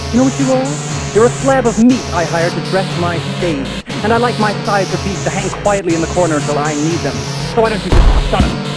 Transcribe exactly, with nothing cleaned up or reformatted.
You know what you are? You're a slab of meat I hired to dress my stage. And I like my sides of beef to hang quietly in the corner until I need them. So why don't you just shut up?